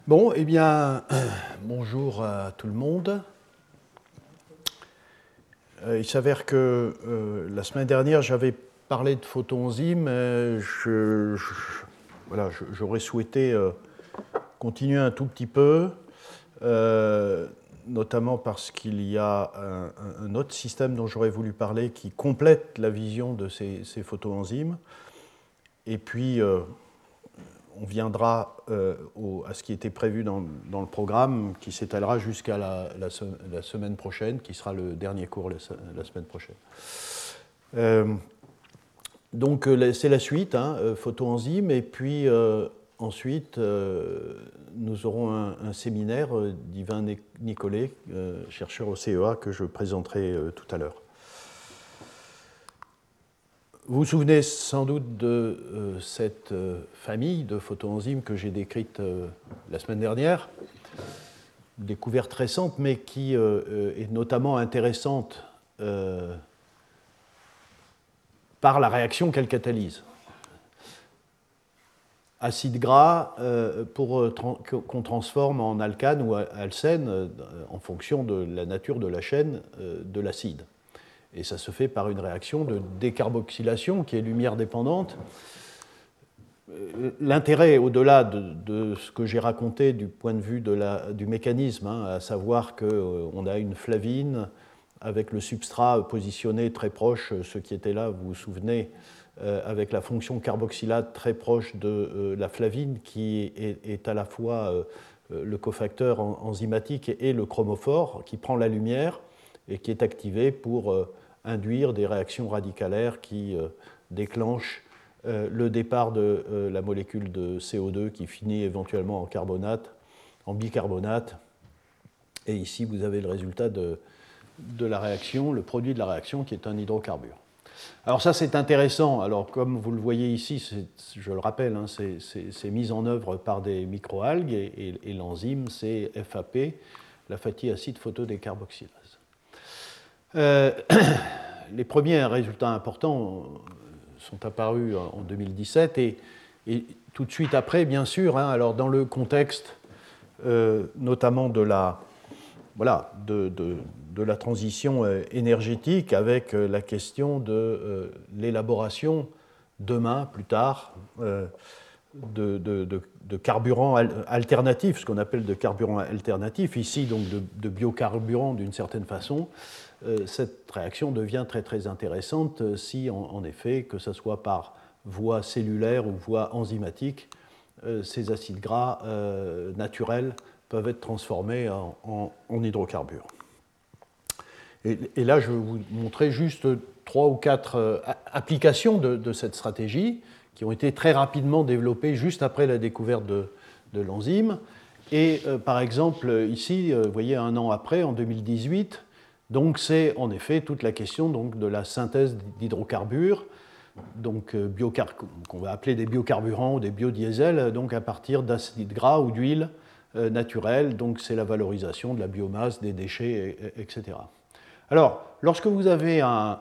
Bon, eh bien, bonjour à tout le monde. Il s'avère que la semaine dernière, j'avais parlé de photoenzymes. Voilà, j'aurais souhaité continuer un tout petit peu, notamment parce qu'il y a un autre système dont j'aurais voulu parler qui complète la vision de ces photoenzymes. Et puis, on viendra à ce qui était prévu dans le programme, qui s'étalera jusqu'à la semaine prochaine, qui sera le dernier cours la semaine prochaine. Donc c'est la suite, photoenzymes, et puis ensuite nous aurons un séminaire d'Yvain Nicolet, chercheur au CEA, que je présenterai tout à l'heure. Vous vous souvenez sans doute de cette famille de photoenzymes que j'ai décrite la semaine dernière, découverte récente, mais qui est notamment intéressante par la réaction qu'elle catalyse. Acide gras qu'on transforme en alcane ou alcène en fonction de la nature de la chaîne de l'acide. Et ça se fait par une réaction de décarboxylation qui est lumière dépendante. L'intérêt, au-delà de ce que j'ai raconté du point de vue du mécanisme, à savoir qu'on a une flavine avec le substrat positionné très proche, ce qui était là, vous vous souvenez, avec la fonction carboxylate très proche de la flavine, qui est à la fois le cofacteur enzymatique et le chromophore, qui prend la lumière et qui est activé pour induire des réactions radicalaires qui déclenchent le départ de la molécule de CO2 qui finit éventuellement en carbonate, en bicarbonate. Et ici, vous avez le résultat de la réaction, le produit de la réaction qui est un hydrocarbure. Alors ça, c'est intéressant. Alors comme vous le voyez ici, je le rappelle, c'est mis en œuvre par des microalgues et l'enzyme, c'est FAP, la fatty acide photodécarboxylase. Les premiers résultats importants sont apparus en 2017 et tout de suite après, bien sûr, alors dans le contexte notamment de la transition énergétique avec la question de l'élaboration demain, plus tard, de carburants alternatifs, ce qu'on appelle de carburants alternatifs, ici donc de biocarburants d'une certaine façon. Cette réaction devient très très intéressante si en effet, que ce soit par voie cellulaire ou voie enzymatique, ces acides gras naturels peuvent être transformés en hydrocarbures. Et là, je vais vous montrer juste 3 ou 4 applications de cette stratégie qui ont été très rapidement développées juste après la découverte de l'enzyme. Et par exemple, ici, vous voyez, un an après, en 2018, donc c'est en effet toute la question donc, de la synthèse d'hydrocarbures, donc qu'on va appeler des biocarburants ou des biodiesels, donc à partir d'acides gras ou d'huile naturelle, donc c'est la valorisation de la biomasse, des déchets, etc. Alors, lorsque vous avez un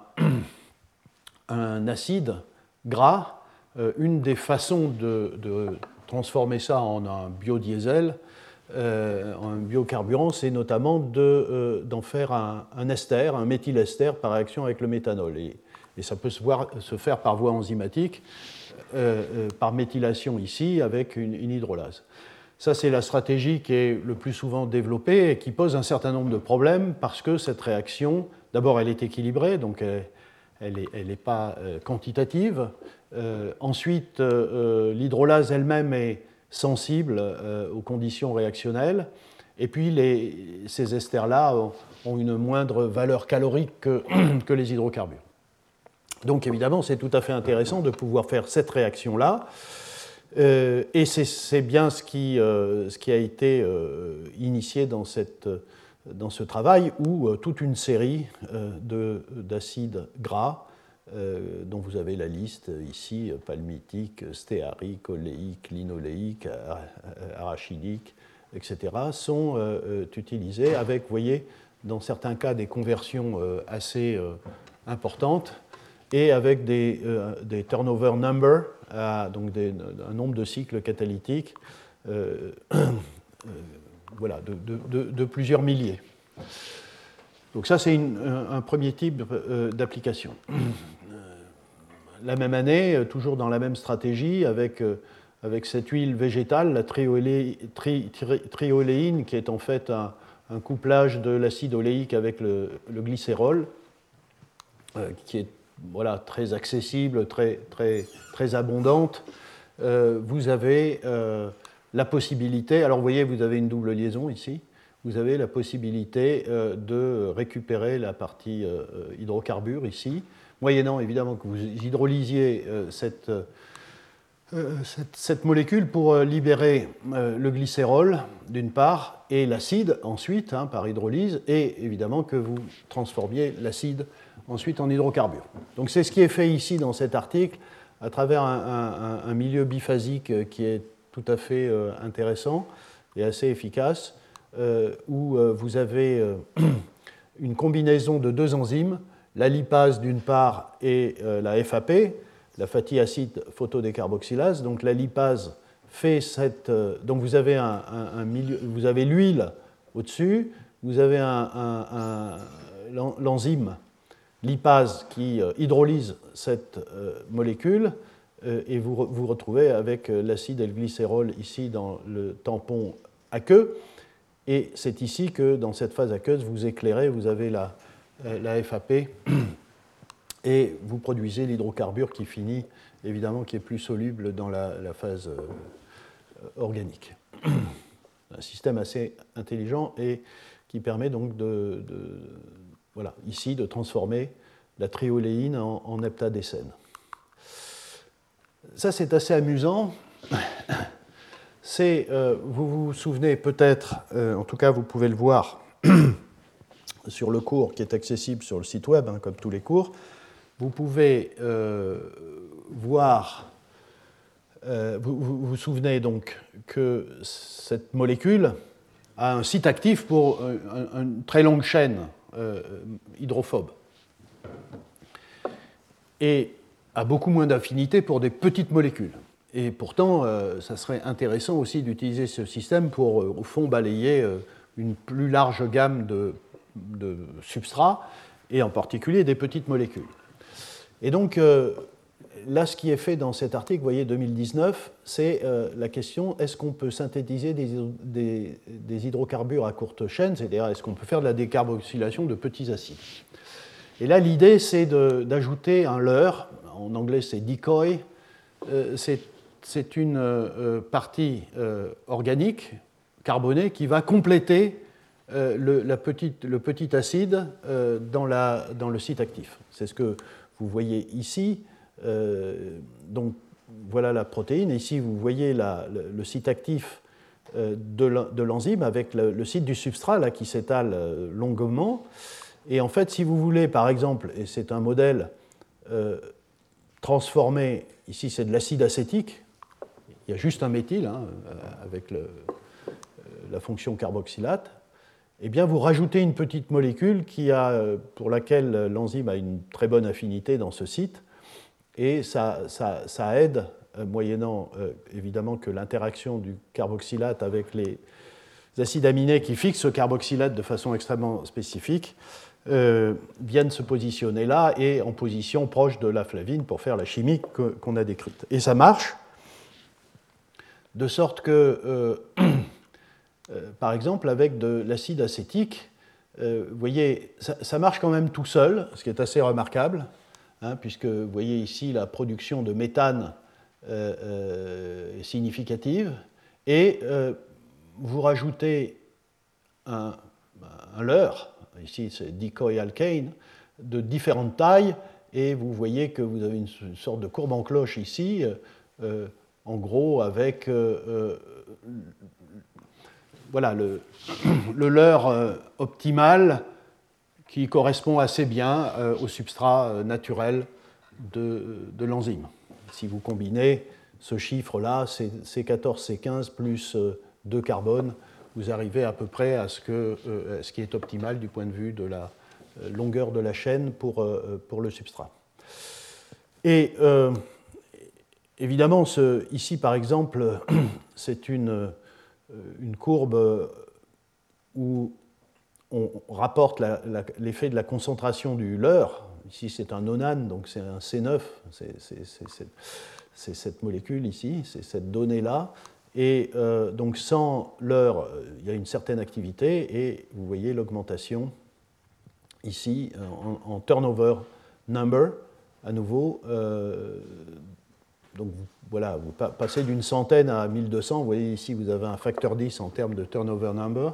acide gras, une des façons de transformer ça en un biodiesel, en un biocarburant, c'est notamment d'en faire un ester, un méthylester par réaction avec le méthanol. Et ça peut se faire par voie enzymatique, par méthylation ici, avec une hydrolase. Ça, c'est la stratégie qui est le plus souvent développée et qui pose un certain nombre de problèmes parce que cette réaction, d'abord, elle est équilibrée, donc elle n'est pas quantitative. Ensuite, l'hydrolase elle-même est sensible aux conditions réactionnelles. Et puis, ces esters-là ont une moindre valeur calorique que les hydrocarbures. Donc, évidemment, c'est tout à fait intéressant de pouvoir faire cette réaction-là. Et c'est bien ce qui a été initié dans ce travail où toute une série d'acides gras, dont vous avez la liste ici, palmitique, stéarique, oléique, linoléique, arachidique, etc., sont utilisés avec, vous voyez, dans certains cas, des conversions assez importantes et avec des turnover number, donc un nombre de cycles catalytiques voilà, de plusieurs milliers. Donc ça, c'est un premier type d'application. La même année, toujours dans la même stratégie, avec cette huile végétale, la trioléine, qui est en fait un couplage de l'acide oléique avec le glycérol, qui est voilà, très accessible, très abondante. Vous avez la possibilité, alors vous voyez, vous avez une double liaison ici, vous avez la possibilité de récupérer la partie hydrocarbure ici, moyennant évidemment que vous hydrolysiez cette molécule pour libérer le glycérol d'une part et l'acide ensuite par hydrolyse, et évidemment que vous transformiez l'acide ensuite en hydrocarbures. Donc c'est ce qui est fait ici dans cet article à travers un milieu biphasique qui est tout à fait intéressant et assez efficace, où vous avez une combinaison de deux enzymes, la lipase d'une part et la FAP, la fatty acid photodécarboxylase. Donc la lipase fait cette... donc vous avez milieu, vous avez l'huile au-dessus, vous avez l'enzyme lipase qui hydrolyse cette molécule, et vous retrouvez avec l'acide et le glycérol ici dans le tampon aqueux. Et c'est ici que, dans cette phase aqueuse, vous éclairez, vous avez la FAP, et vous produisez l'hydrocarbure qui finit, évidemment, qui est plus soluble dans la phase organique. Un système assez intelligent et qui permet donc voilà, ici de transformer la trioléine en heptadécène. Ça, c'est assez amusant. Vous vous souvenez peut-être, en tout cas vous pouvez le voir sur le cours qui est accessible sur le site web, comme tous les cours, vous pouvez voir, vous vous souvenez donc que cette molécule a un site actif pour une très longue chaîne hydrophobe et a beaucoup moins d'affinité pour des petites molécules. Et pourtant, ça serait intéressant aussi d'utiliser ce système pour, au fond, balayer une plus large gamme de substrats, et en particulier des petites molécules. Et donc, là, ce qui est fait dans cet article, vous voyez, 2019, c'est la question, est-ce qu'on peut synthétiser des hydrocarbures à courte chaîne, c'est-à-dire est-ce qu'on peut faire de la décarboxylation de petits acides? Et là, l'idée, c'est d'ajouter un leurre, en anglais c'est decoy, c'est une partie organique, carbonée, qui va compléter le petit acide dans le site actif. C'est ce que vous voyez ici. Donc, voilà la protéine. Ici, vous voyez le site actif de l'enzyme avec le site du substrat là, qui s'étale longuement. Et en fait, si vous voulez, par exemple, et c'est un modèle transformé, ici c'est de l'acide acétique, il y a juste un méthyle avec la fonction carboxylate, eh bien vous rajoutez une petite molécule pour laquelle l'enzyme a une très bonne affinité dans ce site, et ça aide, moyennant évidemment que l'interaction du carboxylate avec les acides aminés qui fixent ce carboxylate de façon extrêmement spécifique, viennent se positionner là et en position proche de la flavine pour faire la chimie qu'on a décrite. Et ça marche, de sorte que, par exemple, avec de l'acide acétique, vous voyez, ça marche quand même tout seul, ce qui est assez remarquable, puisque vous voyez ici la production de méthane est significative, et vous rajoutez un leurre, ici c'est decoy alkane, de différentes tailles, et vous voyez que vous avez une sorte de courbe en cloche ici, en gros avec voilà, le leurre optimal qui correspond assez bien au substrat naturel de l'enzyme. Si vous combinez ce chiffre-là, C14, C15 plus 2 carbone, vous arrivez à peu près à ce qui est optimal du point de vue de la longueur de la chaîne pour le substrat. Et évidemment, ici par exemple, c'est une courbe où on rapporte l'effet de la concentration du leurre. Ici, c'est un nonane, donc c'est un C9, c'est cette molécule ici, c'est cette donnée-là. Et donc sans leurre, il y a une certaine activité, et vous voyez l'augmentation ici en turnover number, à nouveau. Donc voilà, vous passez d'une centaine à 1200. Vous voyez ici, vous avez un facteur 10 en termes de turnover number.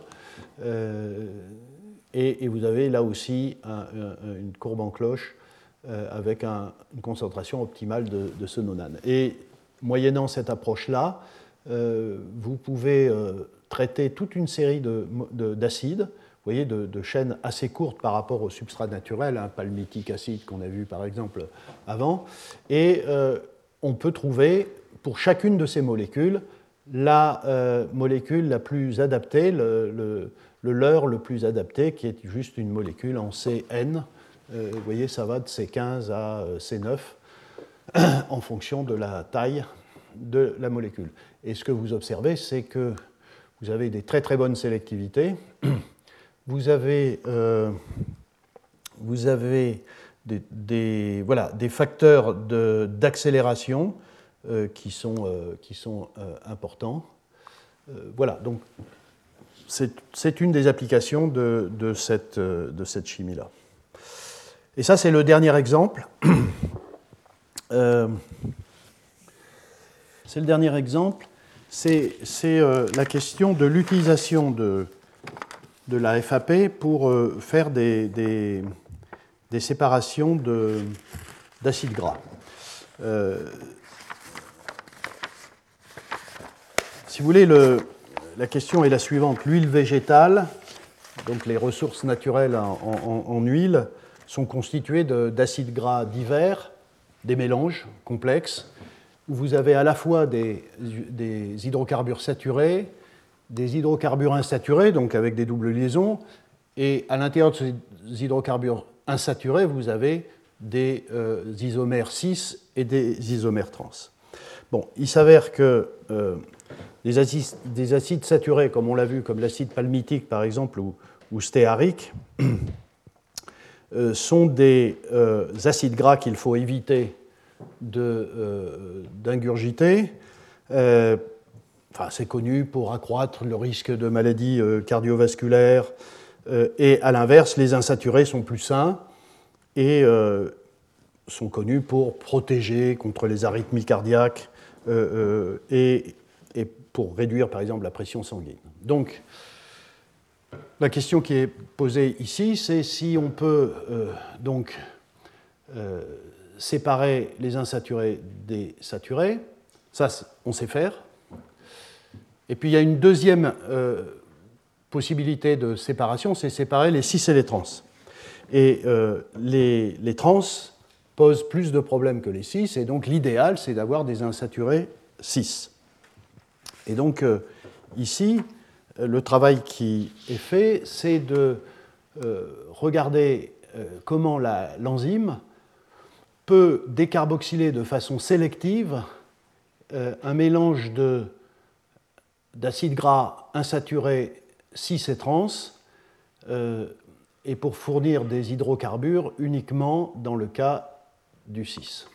Et vous avez là aussi une courbe en cloche avec une concentration optimale de ce nonane. Et moyennant cette approche-là, vous pouvez traiter toute une série d'acides, vous voyez, de chaînes assez courtes par rapport au substrat naturel, un palmitique acide qu'on a vu par exemple avant, et on peut trouver pour chacune de ces molécules la molécule la plus adaptée, le leurre le plus adapté, qui est juste une molécule en CN. Vous voyez, ça va de C15 à C9 en fonction de la taille de la molécule. Et ce que vous observez, c'est que vous avez des très très bonnes sélectivités. Vous avez des facteurs d'accélération qui sont importants. Voilà, donc c'est une des applications de cette chimie-là. Et ça, c'est le dernier exemple. C'est le dernier exemple. C'est la question de l'utilisation de la FAP pour faire des séparations d'acides gras. Si vous voulez, la question est la suivante. L'huile végétale, donc les ressources naturelles en huile, sont constituées d'acides gras divers, des mélanges complexes, où vous avez à la fois des hydrocarbures saturés, des hydrocarbures insaturés, donc avec des doubles liaisons, et à l'intérieur de ces hydrocarbures insaturés, vous avez des isomères cis et des isomères trans. Bon, il s'avère que des acides saturés, comme on l'a vu, comme l'acide palmitique par exemple, ou stéarique, sont des acides gras qu'il faut éviter d'ingurgiter. C'est connu pour accroître le risque de maladies cardiovasculaires. Et à l'inverse, les insaturés sont plus sains et sont connus pour protéger contre les arythmies cardiaques et pour réduire, par exemple, la pression sanguine. Donc, la question qui est posée ici, c'est si on peut séparer les insaturés des saturés. Ça, on sait faire. Et puis, il y a une deuxième possibilité de séparation, c'est séparer les cis et les trans. Et les trans posent plus de problèmes que les cis, et donc l'idéal, c'est d'avoir des insaturés cis. Et donc, ici, le travail qui est fait, c'est de regarder comment l'enzyme peut décarboxyler de façon sélective un mélange d'acides gras insaturés cis et trans, et pour fournir des hydrocarbures uniquement dans le cas du cis.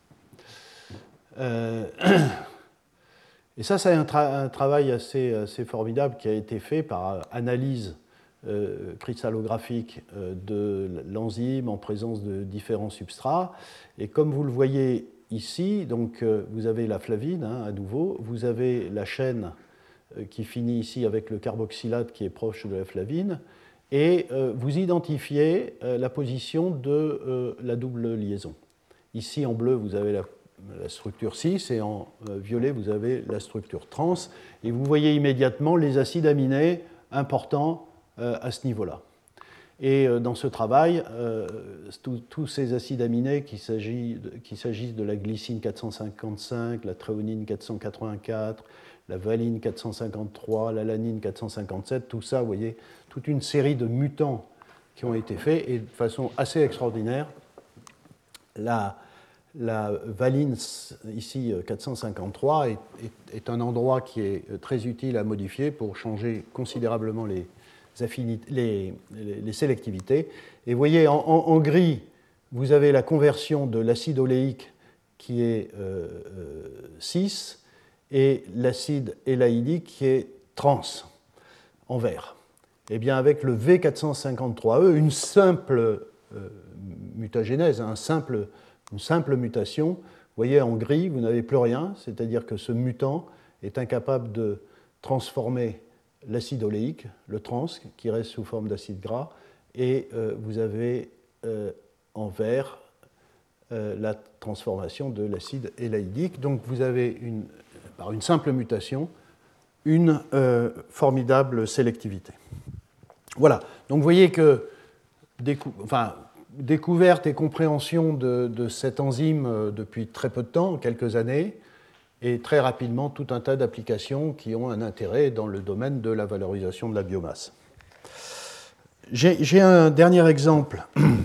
Et ça, c'est un travail assez formidable qui a été fait par analyse cristallographique de l'enzyme en présence de différents substrats. Et comme vous le voyez ici, donc, vous avez la flavine, à nouveau, vous avez la chaîne qui finit ici avec le carboxylate qui est proche de la flavine, et vous identifiez la position de la double liaison. Ici, en bleu, vous avez la structure cis, et en violet, vous avez la structure trans, et vous voyez immédiatement les acides aminés importants à ce niveau-là. Et dans ce travail, tous ces acides aminés, qu'il s'agisse de la glycine 455, la thréonine 484, la valine 453, l'alanine 457, tout ça, vous voyez, toute une série de mutants qui ont été faits, et de façon assez extraordinaire, la valine, ici 453, est un endroit qui est très utile à modifier pour changer considérablement les sélectivités. Et vous voyez, en gris, vous avez la conversion de l'acide oléique qui est 6 et l'acide élaïdique qui est trans, en vert. Eh bien, avec le V453E, une simple mutagénèse, une simple mutation, vous voyez, en gris, vous n'avez plus rien, c'est-à-dire que ce mutant est incapable de transformer l'acide oléique, le trans, qui reste sous forme d'acide gras, et vous avez en vert la transformation de l'acide élaïdique. Donc vous avez, par une simple mutation, une formidable sélectivité. Voilà, donc vous voyez que découverte et compréhension de cette enzyme depuis très peu de temps, quelques années, et très rapidement tout un tas d'applications qui ont un intérêt dans le domaine de la valorisation de la biomasse. J'ai un dernier exemple.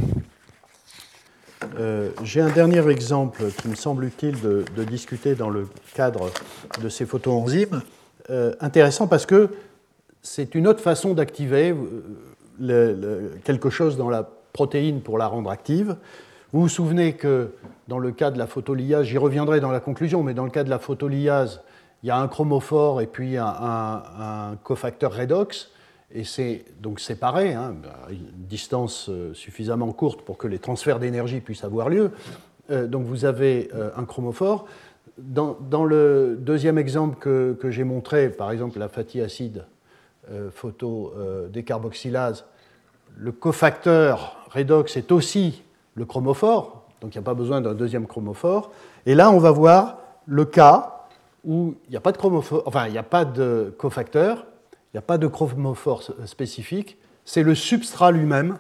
Qui me semble utile de discuter dans le cadre de ces photoenzymes. Intéressant parce que c'est une autre façon d'activer quelque chose dans la protéine pour la rendre active. Vous vous souvenez que dans le cas de la photolyase, j'y reviendrai dans la conclusion, mais dans le cas de la photolyase, il y a un chromophore et puis un cofacteur redox, et c'est donc séparé, à une distance suffisamment courte pour que les transferts d'énergie puissent avoir lieu. Donc vous avez un chromophore. Dans le deuxième exemple que j'ai montré, par exemple la fatty acide photodécarboxylase, le cofacteur redox est aussi le chromophore, donc il n'y a pas besoin d'un deuxième chromophore. Et là, on va voir le cas où il n'y a pas de chromophore, enfin, il n'y a pas de cofacteur, il n'y a pas de chromophore spécifique, c'est le substrat lui-même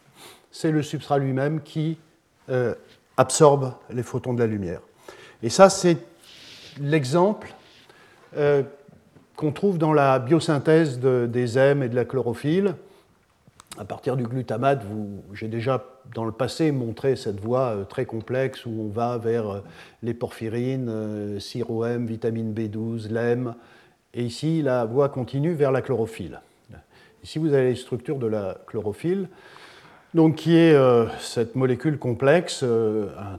qui absorbe les photons de la lumière. Et ça, c'est l'exemple qu'on trouve dans la biosynthèse des hèmes et de la chlorophylle. À partir du glutamate, j'ai déjà dans le passé montré cette voie très complexe où on va vers les porphyrines, CyroM, vitamine B12, l'hème, et ici la voie continue vers la chlorophylle. Ici vous avez les structures de la chlorophylle, donc qui est cette molécule complexe, un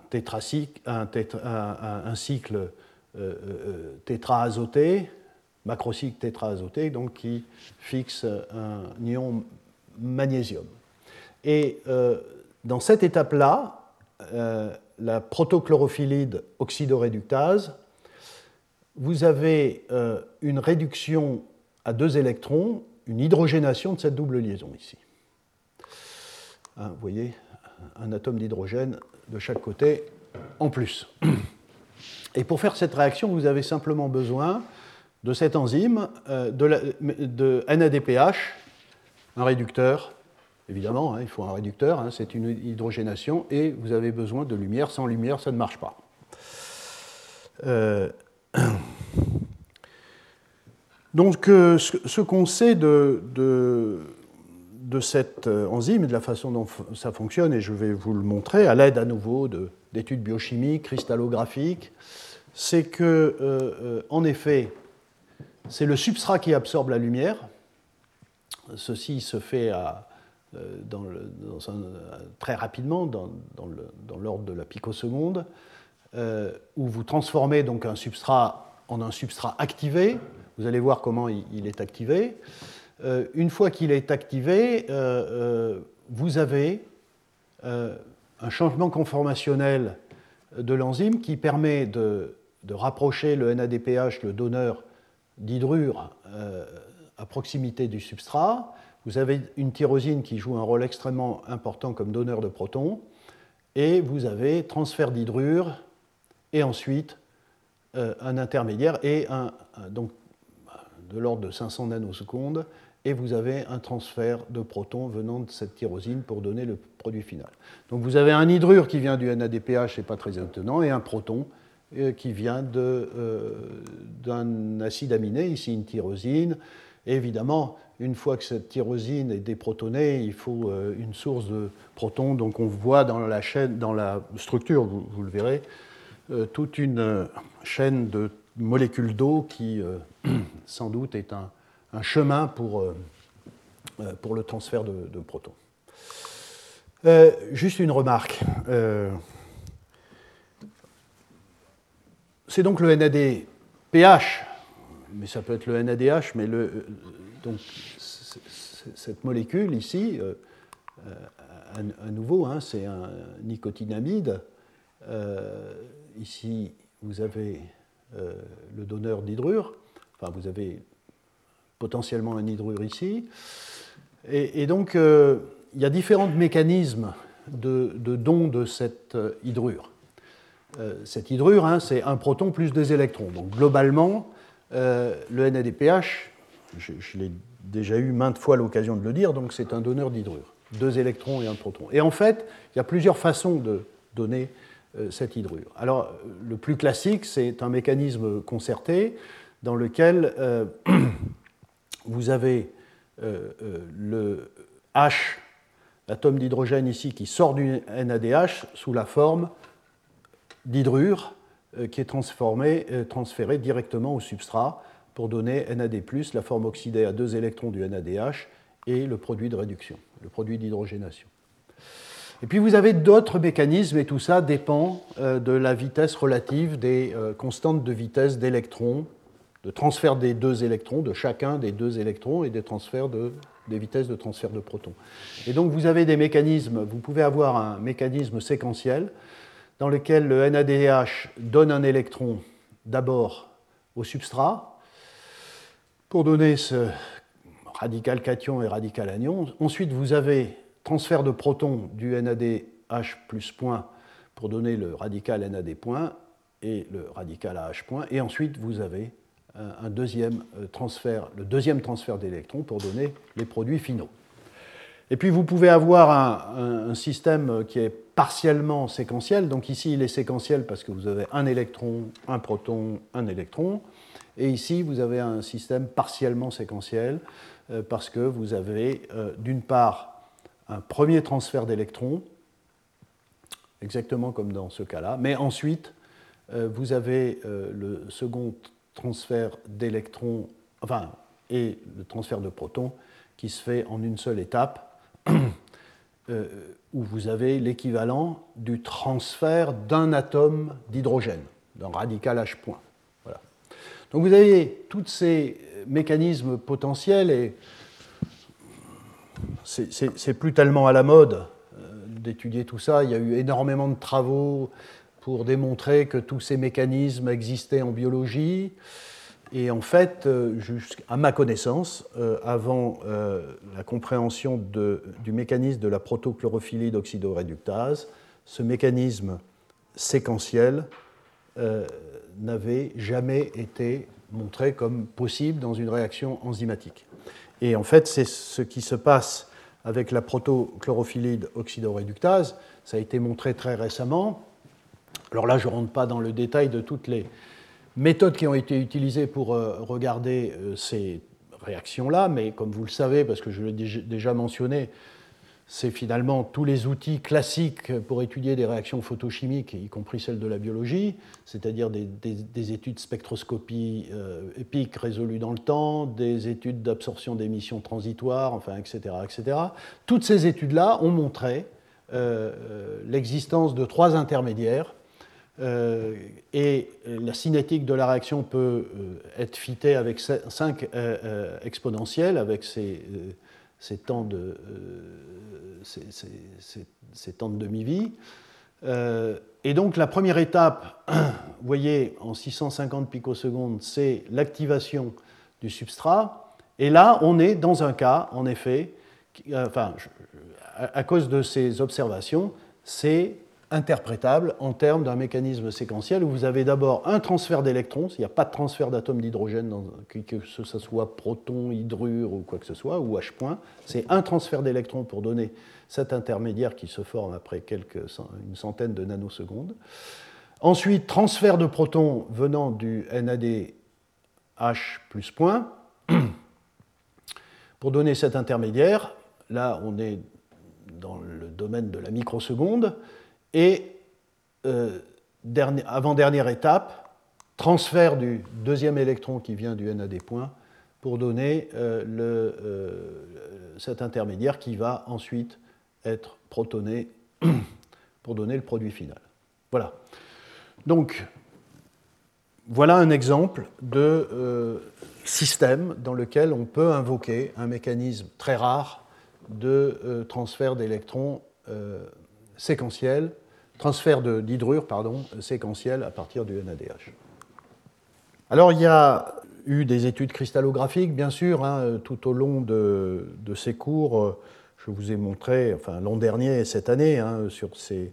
cycle tétraazoté, macrocycle tétraazoté, donc qui fixe un ion magnésium. Et dans cette étape-là, la protochlorophyllide oxydoréductase, vous avez une réduction à 2 électrons, une hydrogénation de cette double liaison ici. Vous voyez, un atome d'hydrogène de chaque côté en plus. Et pour faire cette réaction, vous avez simplement besoin de cette enzyme, de NADPH, un réducteur, évidemment, il faut un réducteur, c'est une hydrogénation, et vous avez besoin de lumière. Sans lumière, ça ne marche pas. Donc, ce qu'on sait de cette enzyme et de la façon dont ça fonctionne, et je vais vous le montrer à l'aide à nouveau d'études biochimiques, cristallographiques, c'est que, en effet, c'est le substrat qui absorbe la lumière. Ceci se fait très rapidement, dans l'ordre de la picoseconde, où vous transformez donc un substrat en un substrat activé. Vous allez voir comment il est activé. Une fois qu'il est activé, vous avez un changement conformationnel de l'enzyme qui permet de rapprocher le NADPH, le donneur d'hydrure, à proximité du substrat. Vous avez une tyrosine qui joue un rôle extrêmement important comme donneur de protons, et vous avez transfert d'hydrure, et ensuite un intermédiaire, et donc de l'ordre de 500 nanosecondes, et vous avez un transfert de protons venant de cette tyrosine pour donner le produit final. Donc vous avez un hydrure qui vient du NADPH, c'est pas très étonnant, et un proton qui vient d'un acide aminé, ici une tyrosine. Et évidemment, une fois que cette tyrosine est déprotonnée, il faut une source de protons. Donc on voit dans la chaîne, dans la structure, vous le verrez, toute une chaîne de molécules d'eau qui, sans doute, est un chemin pour pour le transfert de protons. Juste une remarque. C'est donc le NADPH, mais ça peut être le NADH, mais donc cette molécule ici, à nouveau, hein, c'est un nicotinamide. Ici, vous avez le donneur d'hydrure, enfin, vous avez potentiellement un hydrure ici. Et donc, il y a différents mécanismes de don de cette hydrure. Cette hydrure, hein, c'est un proton plus deux électrons. Donc, globalement, le NADPH, je l'ai déjà eu maintes fois l'occasion de le dire, donc c'est un donneur d'hydrure. Deux électrons et un proton. Et en fait, il y a plusieurs façons de donner cette hydrure. Alors, le plus classique, c'est un mécanisme concerté dans lequel vous avez le H, l'atome d'hydrogène ici, qui sort du NADH sous la forme d'hydrure qui est transférée directement au substrat pour donner NAD+, la forme oxydée à deux électrons du NADH et le produit de réduction, le produit d'hydrogénation. Et puis vous avez d'autres mécanismes, et tout ça dépend de la vitesse relative des constantes de vitesse d'électrons, de transfert des deux électrons, de chacun des deux électrons, et des vitesses de transfert de protons. Et donc vous avez des mécanismes, vous pouvez avoir un mécanisme séquentiel dans lequel le NADH donne un électron d'abord au substrat pour donner ce radical cation et radical anion. Ensuite, vous avez transfert de protons du NADH plus point pour donner le radical NAD point et le radical AH point. Et ensuite, vous avez un deuxième transfert, le deuxième transfert d'électrons pour donner les produits finaux. Et puis, vous pouvez avoir un système qui est partiellement séquentiel. Donc ici, il est séquentiel parce que vous avez un électron, un proton, un électron. Et ici, vous avez un système partiellement séquentiel parce que vous avez, d'une part, un premier transfert d'électrons, exactement comme dans ce cas-là, mais ensuite, vous avez le second transfert d'électrons, enfin, et le transfert de protons qui se fait en une seule étape, où vous avez l'équivalent du transfert d'un atome d'hydrogène, d'un radical H point. Voilà. Donc vous avez tous ces mécanismes potentiels, et c'est plus tellement à la mode d'étudier tout ça. Il y a eu énormément de travaux pour démontrer que tous ces mécanismes existaient en biologie. Et en fait, à ma connaissance, avant la compréhension du mécanisme de la protochlorophyllide oxydoréductase, ce mécanisme séquentiel n'avait jamais été montré comme possible dans une réaction enzymatique. Et en fait, c'est ce qui se passe avec la protochlorophyllide oxydoréductase. Ça a été montré très récemment. Alors là, je ne rentre pas dans le détail de toutes les méthodes qui ont été utilisées pour regarder ces réactions-là, mais comme vous le savez, parce que je l'ai déjà mentionné, c'est finalement tous les outils classiques pour étudier des réactions photochimiques, y compris celles de la biologie, c'est-à-dire des études spectroscopie épiques résolues dans le temps, des études d'absorption d'émissions transitoires, enfin, etc., etc. Toutes ces études-là ont montré l'existence de trois intermédiaires, et la cinétique de la réaction peut être fitée avec 5 exponentielles, avec ces temps de demi-vie. Et donc la première étape, vous voyez, en 650 picosecondes, c'est l'activation du substrat. Et là, on est dans un cas, en effet, à cause de ces observations, c'est interprétable en termes d'un mécanisme séquentiel où vous avez d'abord un transfert d'électrons, il n'y a pas de transfert d'atomes d'hydrogène, que ce soit proton, hydrure ou quoi que ce soit, ou H point, c'est un transfert d'électrons pour donner cet intermédiaire qui se forme après une centaine de nanosecondes. Ensuite, transfert de protons venant du NADH plus point pour donner cet intermédiaire. Là, on est dans le domaine de la microseconde. Et avant-dernière étape, transfert du deuxième électron qui vient du NAD point pour donner cet intermédiaire qui va ensuite être protoné pour donner le produit final. Voilà. Donc, voilà un exemple de système dans lequel on peut invoquer un mécanisme très rare de transfert d'électrons séquentiel, transfert d'hydrure, séquentiel à partir du NADH. Alors, il y a eu des études cristallographiques, bien sûr, tout au long de ces cours. Je vous ai montré, l'an dernier et cette année, sur ces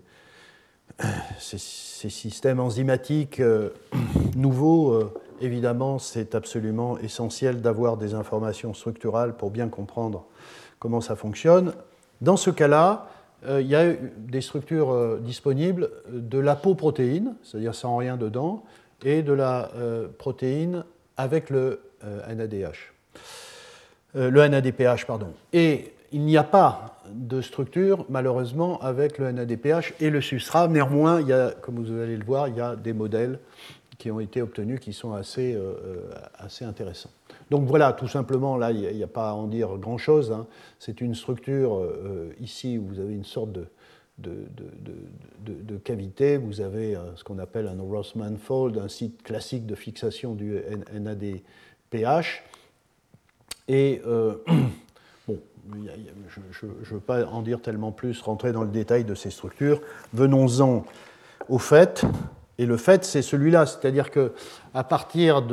systèmes enzymatiques nouveaux. Évidemment, c'est absolument essentiel d'avoir des informations structurales pour bien comprendre comment ça fonctionne. Dans ce cas-là, il y a des structures disponibles de l'apoprotéine, c'est-à-dire sans rien dedans, et de la protéine avec le NADH. Le NADPH, pardon. Et il n'y a pas de structure, malheureusement, avec le NADPH et le substrat. Néanmoins, il y a, comme vous allez le voir, il y a des modèles qui ont été obtenus qui sont assez intéressants. Donc voilà, tout simplement, là, il n'y a pas à en dire grand-chose. C'est une structure, ici, où vous avez une sorte de cavité. Vous avez ce qu'on appelle un Rossmann fold, un site classique de fixation du NADPH. Et bon, je ne veux pas en dire tellement plus, rentrer dans le détail de ces structures. Venons-en au fait. Et le fait, c'est celui-là, c'est-à-dire qu'à partir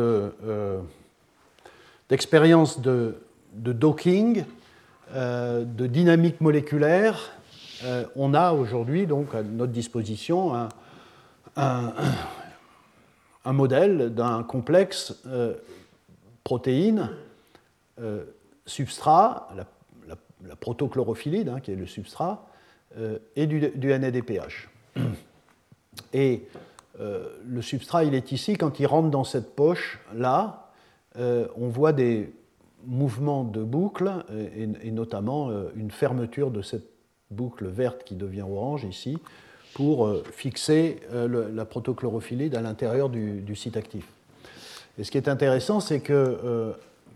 d'expériences de docking, de dynamique moléculaire, on a aujourd'hui donc à notre disposition un modèle d'un complexe protéine, substrat, la protochlorophyllide, qui est le substrat, et du NADPH. Et le substrat, il est ici. Quand il rentre dans cette poche-là, on voit des mouvements de boucle, et notamment une fermeture de cette boucle verte qui devient orange ici, pour fixer la protochlorophyllide à l'intérieur du site actif. Et ce qui est intéressant, c'est que,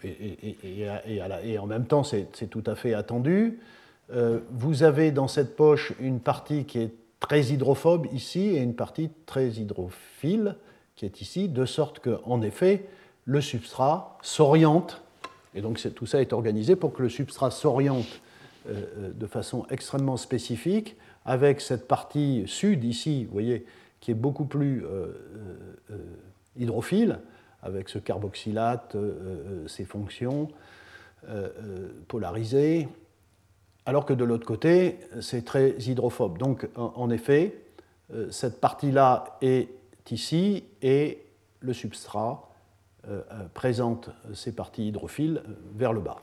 et en même temps c'est tout à fait attendu, vous avez dans cette poche une partie qui est très hydrophobe ici et une partie très hydrophile qui est ici, de sorte qu'en effet, le substrat s'oriente, et donc tout ça est organisé pour que le substrat s'oriente de façon extrêmement spécifique, avec cette partie sud ici, vous voyez, qui est beaucoup plus hydrophile, avec ce carboxylate, ses fonctions polarisées, alors que de l'autre côté, c'est très hydrophobe. Donc, en effet, cette partie-là est ici, et le substrat présente ces parties hydrophiles vers le bas.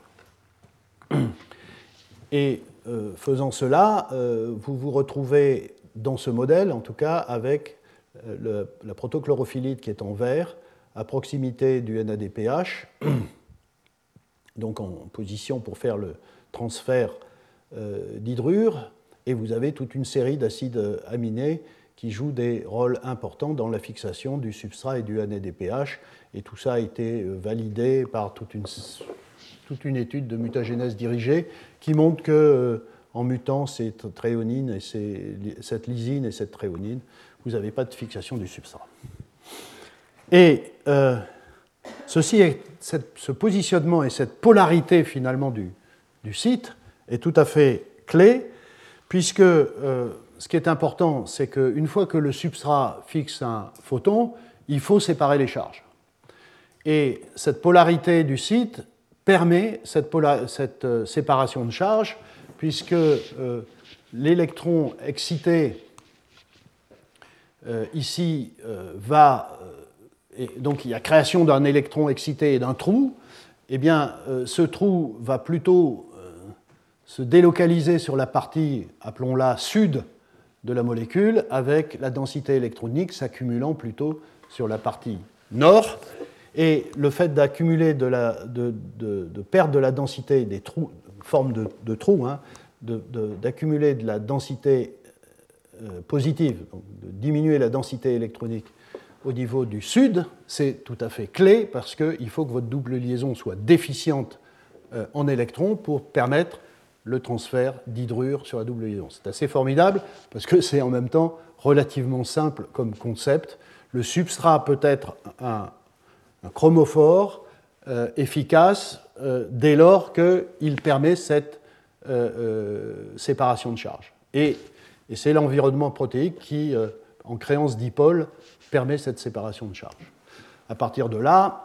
Et faisant cela, vous vous retrouvez dans ce modèle, en tout cas, avec la protochlorophyllide qui est en vert, à proximité du NADPH, donc en position pour faire le transfert d'hydrure, et vous avez toute une série d'acides aminés qui jouent des rôles importants dans la fixation du substrat et du NADPH, et tout ça a été validé par toute une étude de mutagénèse dirigée qui montre que en mutant cette tréonine et cette lysine et cette tréonine, vous n'avez pas de fixation du substrat. Et ce positionnement et cette polarité finalement du site est tout à fait clé, puisque ce qui est important, c'est qu'une fois que le substrat fixe un photon, il faut séparer les charges. Et cette polarité du site permet cette séparation de charges, puisque l'électron excité ici donc il y a création d'un électron excité et d'un trou, eh bien ce trou va plutôt se délocaliser sur la partie, appelons-la sud de la molécule, avec la densité électronique s'accumulant plutôt sur la partie nord. Et le fait d'accumuler de perdre de la densité des trous, forme de trous, d'accumuler de la densité positive, donc de diminuer la densité électronique au niveau du sud, c'est tout à fait clé, parce qu'il faut que votre double liaison soit déficiente en électrons pour permettre le transfert d'hydrure sur la double liaison. C'est assez formidable parce que c'est en même temps relativement simple comme concept. Le substrat peut être un chromophore efficace dès lors qu'il permet cette séparation de charge. Et c'est l'environnement protéique qui, en créant ce dipôle, permet cette séparation de charge. À partir de là,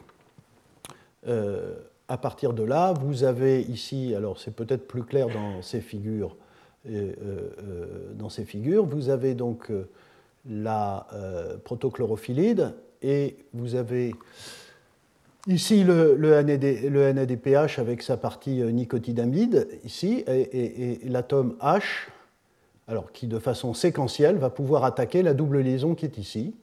vous avez ici, alors c'est peut-être plus clair dans ces figures, vous avez donc la protochlorophyllide et vous avez ici le NADPH avec sa partie nicotidamide, ici, et l'atome H, alors, qui de façon séquentielle va pouvoir attaquer la double liaison qui est ici.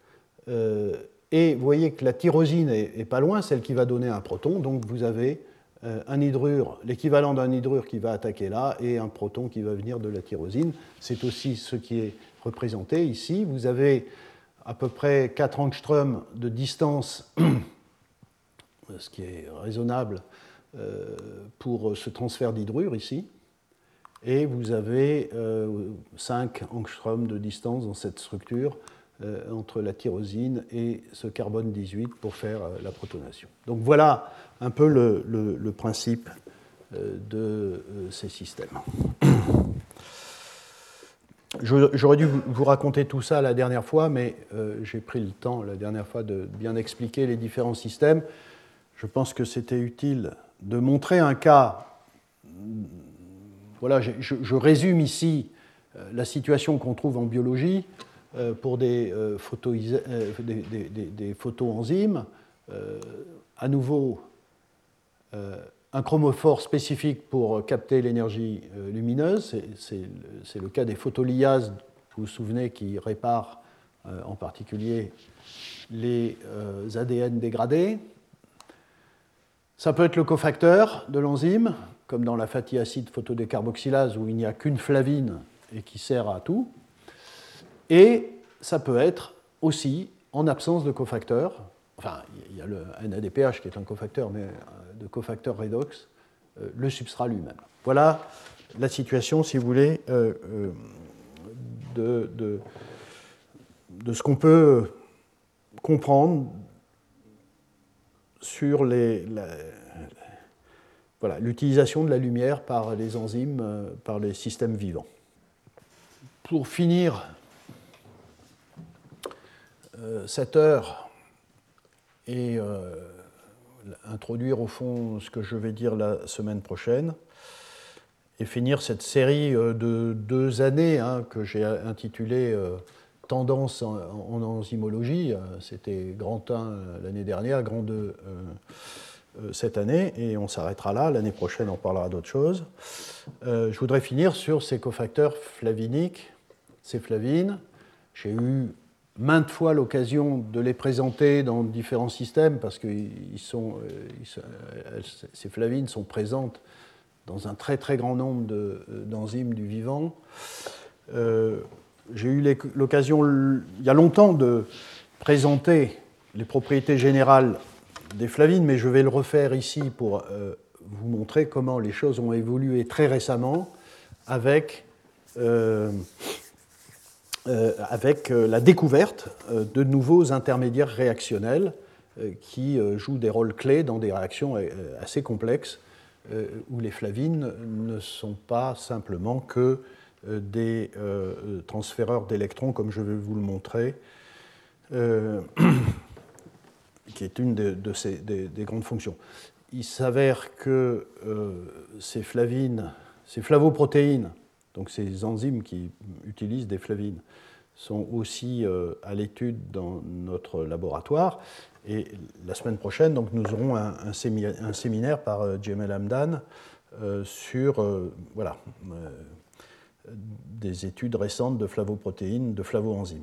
Et vous voyez que la tyrosine est pas loin, celle qui va donner un proton, donc vous avez un hydrure, l'équivalent d'un hydrure qui va attaquer là, et un proton qui va venir de la tyrosine. C'est aussi ce qui est représenté ici. Vous avez à peu près 4 angstroms de distance, ce qui est raisonnable pour ce transfert d'hydrure ici. Et vous avez 5 angstroms de distance dans cette structure entre la tyrosine et ce carbone 18 pour faire la protonation. Donc voilà un peu le principe de ces systèmes. J'aurais dû vous raconter tout ça la dernière fois, mais j'ai pris le temps la dernière fois de bien expliquer les différents systèmes. Je pense que c'était utile de montrer un cas. Voilà, je résume ici la situation qu'on trouve en biologie pour des photoenzymes. À nouveau, un chromophore spécifique pour capter l'énergie lumineuse. C'est le cas des photolyases, vous vous souvenez, qui réparent en particulier les ADN dégradés. Ça peut être le cofacteur de l'enzyme, comme dans la fatty acid photodécarboxylase où il n'y a qu'une flavine et qui sert à tout. Et ça peut être aussi, en absence de cofacteur, enfin, il y a le NADPH qui est un cofacteur, mais de cofacteur redox, le substrat lui-même. Voilà la situation, si vous voulez, de ce qu'on peut comprendre sur l'utilisation de la lumière par les enzymes, par les systèmes vivants. Pour finir cette heure et introduire au fond ce que je vais dire la semaine prochaine, et finir cette série de 2 années que j'ai intitulée Tendance en enzymologie. C'était grand 1 l'année dernière, grand 2 cette année, et on s'arrêtera là. L'année prochaine, on parlera d'autres choses. Je voudrais finir sur ces cofacteurs flaviniques, ces flavines. J'ai eu maintes fois l'occasion de les présenter dans différents systèmes parce que ces flavines sont présentes dans un très très grand nombre d'enzymes du vivant. J'ai eu l'occasion, il y a longtemps, de présenter les propriétés générales des flavines, mais je vais le refaire ici pour vous montrer comment les choses ont évolué très récemment avec la découverte de nouveaux intermédiaires réactionnels qui jouent des rôles clés dans des réactions assez complexes où les flavines ne sont pas simplement que des transféreurs d'électrons, comme je vais vous le montrer, qui est une des grandes fonctions. Il s'avère que ces flavines, ces flavoprotéines, donc ces enzymes qui utilisent des flavines, sont aussi à l'étude dans notre laboratoire. Et la semaine prochaine, donc, nous aurons un séminaire par Jamel Hamdan sur des études récentes de flavoprotéines, de flavoenzymes.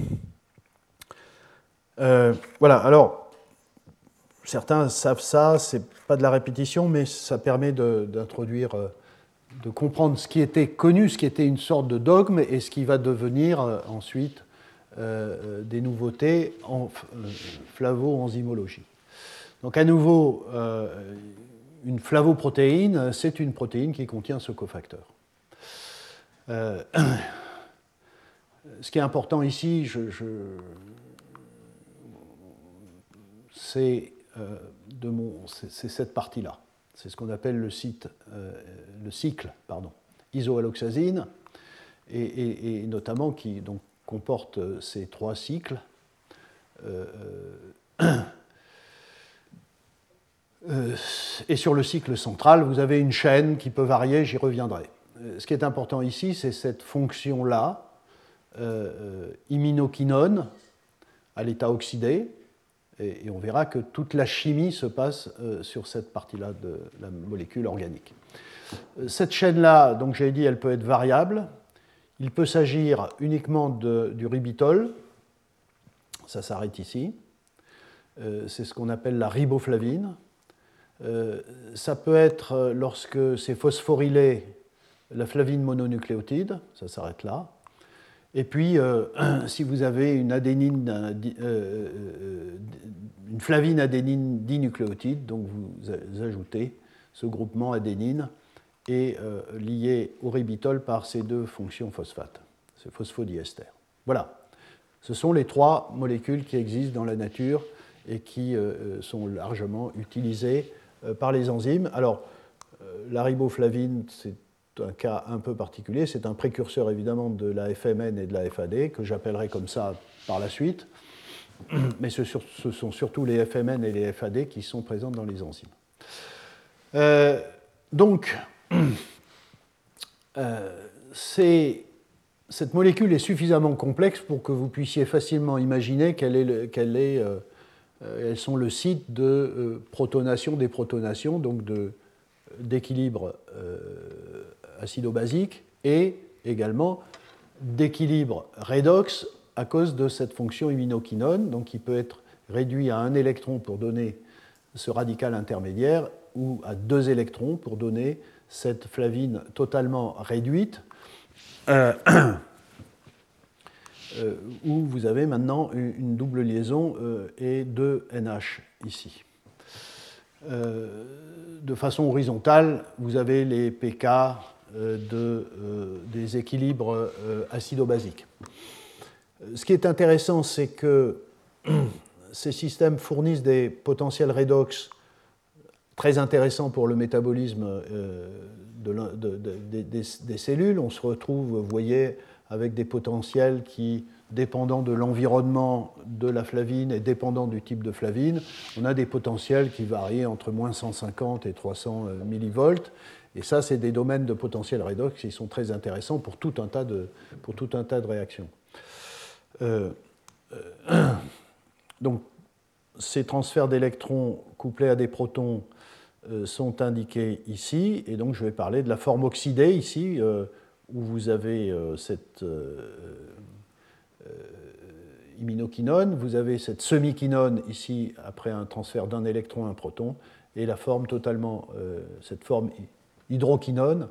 Voilà, alors, certains savent ça, c'est pas de la répétition, mais ça permet d'introduire, de comprendre ce qui était connu, ce qui était une sorte de dogme, et ce qui va devenir ensuite des nouveautés en flavoenzymologie. Donc à nouveau, une flavoprotéine, c'est une protéine qui contient ce cofacteur. Ce qui est important ici, c'est cette partie-là. C'est ce qu'on appelle le cycle isoalloxazine, et notamment qui donc, comporte ces 3 cycles. Et sur le cycle central, vous avez une chaîne qui peut varier, j'y reviendrai. Ce qui est important ici, c'est cette fonction-là, iminoquinone, à l'état oxydé, et on verra que toute la chimie se passe sur cette partie-là de la molécule organique. Cette chaîne-là, donc j'ai dit, elle peut être variable. Il peut s'agir uniquement du ribitol, ça s'arrête ici. C'est ce qu'on appelle la riboflavine. Ça peut être, lorsque c'est phosphorylé, la flavine mononucléotide, ça s'arrête là. Et puis, si vous avez une flavine adénine dinucléotide, donc vous ajoutez ce groupement adénine et lié au ribitol par ces 2 fonctions phosphate, ce phosphodiester. Voilà. Ce sont les 3 molécules qui existent dans la nature et qui sont largement utilisées par les enzymes. Alors, la riboflavine, c'est un cas un peu particulier. C'est un précurseur évidemment de la FMN et de la FAD, que j'appellerai comme ça par la suite. Mais ce sont surtout les FMN et les FAD qui sont présentes dans les enzymes. Donc, cette molécule est suffisamment complexe pour que vous puissiez facilement imaginer elles sont le site de protonation, déprotonation, donc d'équilibre acido-basique et également d'équilibre redox à cause de cette fonction iminoquinone, donc qui peut être réduit à 1 électron pour donner ce radical intermédiaire ou à 2 électrons pour donner cette flavine totalement réduite, où vous avez maintenant une double liaison et 2 NH ici. De façon horizontale, vous avez les pK des équilibres acido-basiques. Ce qui est intéressant, c'est que ces systèmes fournissent des potentiels redox très intéressants pour le métabolisme des cellules. On se retrouve, vous voyez, avec des potentiels qui, dépendant de l'environnement de la flavine et dépendant du type de flavine, on a des potentiels qui varient entre moins 150 et 300 millivolts. Et ça, c'est des domaines de potentiel redox qui sont très intéressants pour tout un tas de réactions. Donc, ces transferts d'électrons couplés à des protons sont indiqués ici. Et donc, je vais parler de la forme oxydée ici, où vous avez cette iminoquinone, vous avez cette semi-quinone ici après un transfert d'un électron à un proton, et la forme totalement, cette forme hydroquinone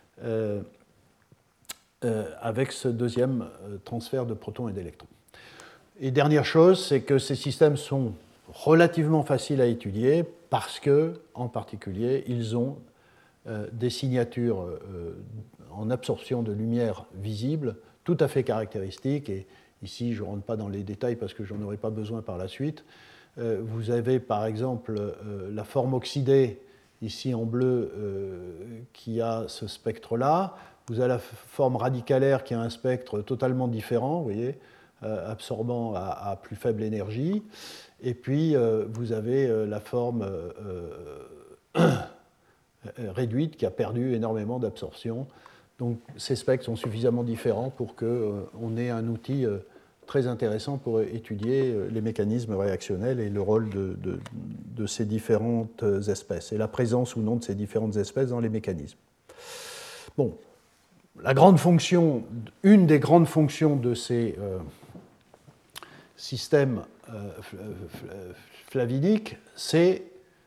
avec ce deuxième transfert de protons et d'électrons. Et dernière chose, c'est que ces systèmes sont relativement faciles à étudier parce que, en particulier, ils ont des signatures en absorption de lumière visible tout à fait caractéristiques. Et ici, je ne rentre pas dans les détails parce que je n'en aurai pas besoin par la suite. Vous avez par exemple la forme oxydée, ici en bleu, qui a ce spectre-là. Vous avez la forme radicalaire qui a un spectre totalement différent, vous voyez, absorbant à plus faible énergie. Et puis, vous avez la forme réduite qui a perdu énormément d'absorption. Donc, ces spectres sont suffisamment différents pour qu'on ait un outil très intéressant pour étudier les mécanismes réactionnels et le rôle de ces différentes espèces et la présence ou non de ces différentes espèces dans les mécanismes. Bon, une des grandes fonctions de ces systèmes flaviniques, c'est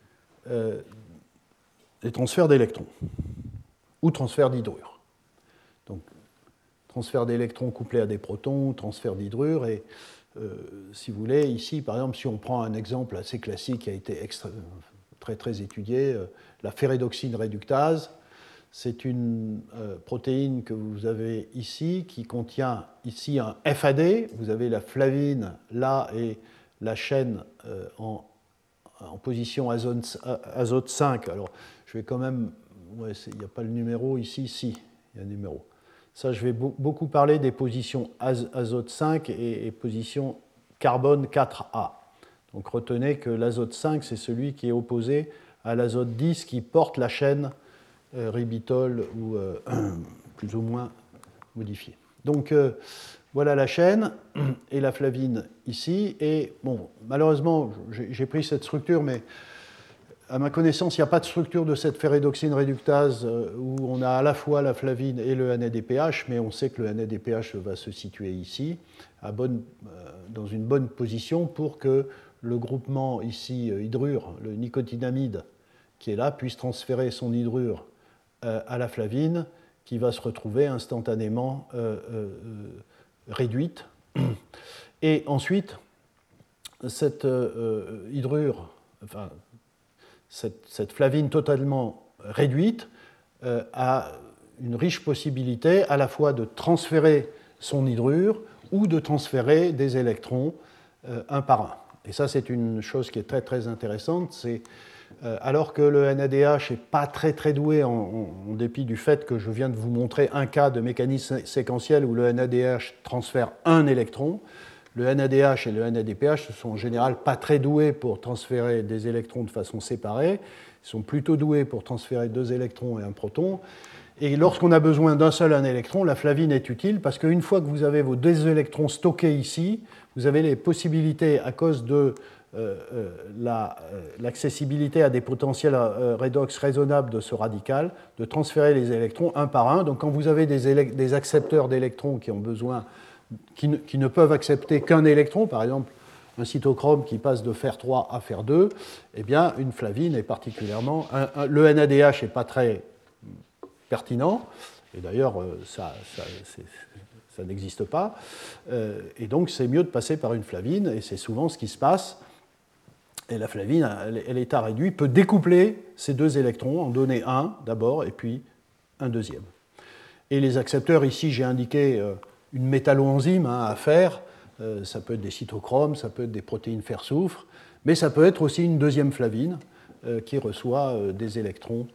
les transferts d'électrons ou transferts d'hydrure. Donc, transfert d'électrons couplés à des protons, transfert d'hydrure, et si vous voulez, ici, par exemple, si on prend un exemple assez classique qui a été très étudiée, la ferredoxine réductase. C'est une protéine que vous avez ici, qui contient ici un FAD. Vous avez la flavine là et la chaîne en position azote 5. Alors, je vais quand même... Ouais, il n'y a pas le numéro ici, si, il y a un numéro. Ça, je vais beaucoup parler des positions azote 5 et position carbone 4A. Donc retenez que l'azote 5, c'est celui qui est opposé à l'azote 10 qui porte la chaîne ribitol ou plus ou moins modifiée. Donc voilà la chaîne et la flavine ici. Et bon, malheureusement, j'ai pris cette structure, mais à ma connaissance, il n'y a pas de structure de cette ferredoxine réductase où on a à la fois la flavine et le NADPH, mais on sait que le NADPH va se situer ici, dans une bonne position pour que le groupement ici hydrure, le nicotinamide qui est là, puisse transférer son hydrure à la flavine qui va se retrouver instantanément réduite. Et ensuite, cette hydrure, enfin, cette flavine totalement réduite a une riche possibilité à la fois de transférer son hydrure ou de transférer des électrons un par un. Et ça, c'est une chose qui est très intéressante. C'est alors que le NADH n'est pas très doué, en dépit du fait que je viens de vous montrer un cas de mécanisme séquentiel où le NADH transfère un électron, le NADH et le NADPH ne sont en général pas très doués pour transférer des électrons de façon séparée. Ils sont plutôt doués pour transférer 2 électrons et un proton. Et lorsqu'on a besoin d'un seul électron, la flavine est utile parce qu'une fois que vous avez vos 2 électrons stockés ici, vous avez les possibilités, à cause de l'accessibilité à des potentiels redox raisonnables de ce radical, de transférer les électrons un par un. Donc quand vous avez des accepteurs d'électrons qui ont besoin, qui ne peuvent accepter qu'un électron, par exemple un cytochrome qui passe de fer 3 à fer 2, eh bien une flavine est particulièrement... le NADH n'est pas très pertinent, et d'ailleurs ça n'existe pas, et donc c'est mieux de passer par une flavine, et c'est souvent ce qui se passe. Et la flavine, à l'état réduit, peut découpler ces 2 électrons, en donner un d'abord, et puis un deuxième. Et les accepteurs, ici j'ai indiqué une métalloenzyme à faire, ça peut être des cytochromes, ça peut être des protéines fer-soufre, mais ça peut être aussi une deuxième flavine qui reçoit des électrons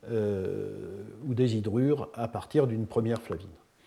ou des hydrures à partir d'une première flavine.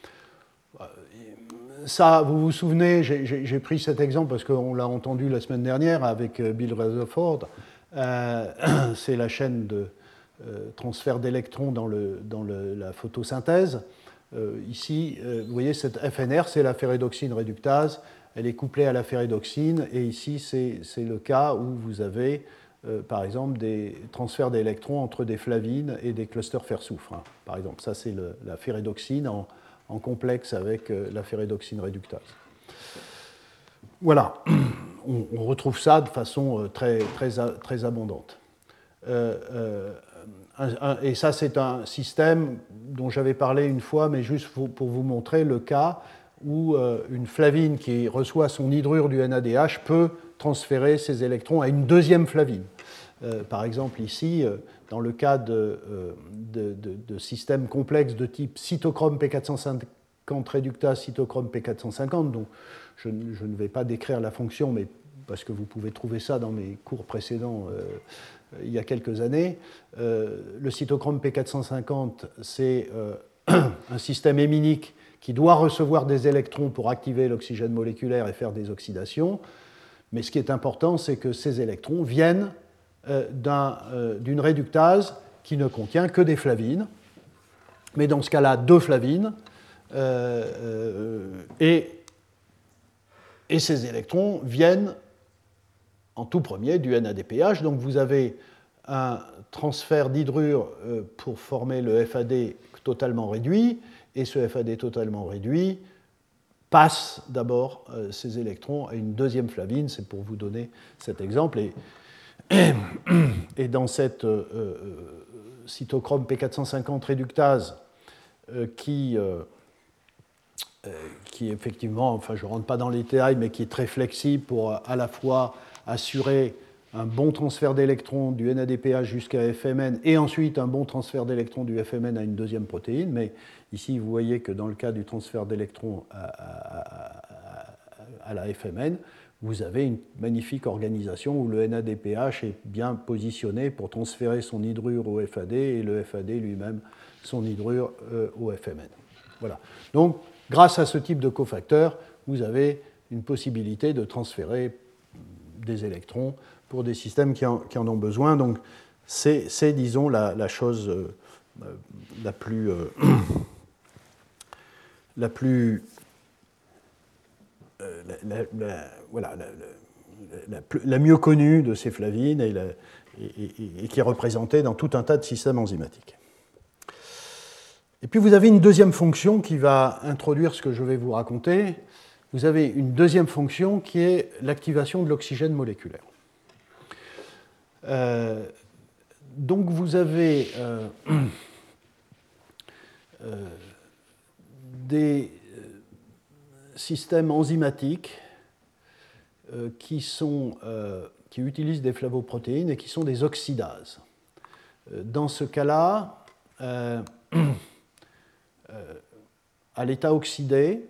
Ça, vous vous souvenez, j'ai pris cet exemple parce qu'on l'a entendu la semaine dernière avec Bill Rutherford, c'est la chaîne de transfert d'électrons dans la photosynthèse. Ici, vous voyez, cette FNR, c'est la ferredoxine réductase, elle est couplée à la ferredoxine, et ici, c'est le cas où vous avez, par exemple, des transferts d'électrons entre des flavines et des clusters fer-soufre. Hein, par exemple, ça, c'est la ferredoxine en complexe avec la ferredoxine réductase. Voilà, on retrouve ça de façon très abondante. Et ça, c'est un système dont j'avais parlé une fois, mais juste pour vous montrer le cas où une flavine qui reçoit son hydrure du NADH peut transférer ses électrons à une deuxième flavine. Par exemple, ici, dans le cas de systèmes complexes de type cytochrome P450 réductase, cytochrome P450, dont je ne vais pas décrire la fonction, mais parce que vous pouvez trouver ça dans mes cours précédents il y a quelques années. Le cytochrome P450, c'est un système héminique qui doit recevoir des électrons pour activer l'oxygène moléculaire et faire des oxydations. Mais ce qui est important, c'est que ces électrons viennent d'une réductase qui ne contient que des flavines, mais dans ce cas-là, 2 flavines, et ces électrons viennent en tout premier du NADPH. Donc vous avez un transfert d'hydrure pour former le FAD totalement réduit, et ce FAD totalement réduit passe d'abord ces électrons à une deuxième flavine. C'est pour vous donner cet exemple. Et dans cette cytochrome P450 réductase qui effectivement, enfin je ne rentre pas dans les détails, mais qui est très flexible pour à la fois assurer un bon transfert d'électrons du NADPH jusqu'à FMN et ensuite un bon transfert d'électrons du FMN à une deuxième protéine. Mais ici, vous voyez que dans le cas du transfert d'électrons à la FMN, vous avez une magnifique organisation où le NADPH est bien positionné pour transférer son hydrure au FAD et le FAD lui-même son hydrure au FMN. Voilà. Donc, grâce à ce type de cofacteur, vous avez une possibilité de transférer des électrons pour des systèmes qui en ont besoin. Donc, c'est disons, la chose la plus la mieux connue de ces flavines et qui est représentée dans tout un tas de systèmes enzymatiques. Et puis vous avez une deuxième fonction qui va introduire ce que je vais vous raconter. Vous avez une deuxième fonction qui est l'activation de l'oxygène moléculaire. Donc vous avez des systèmes enzymatiques qui utilisent des flavoprotéines et qui sont des oxydases. Dans ce cas-là, à l'état oxydé,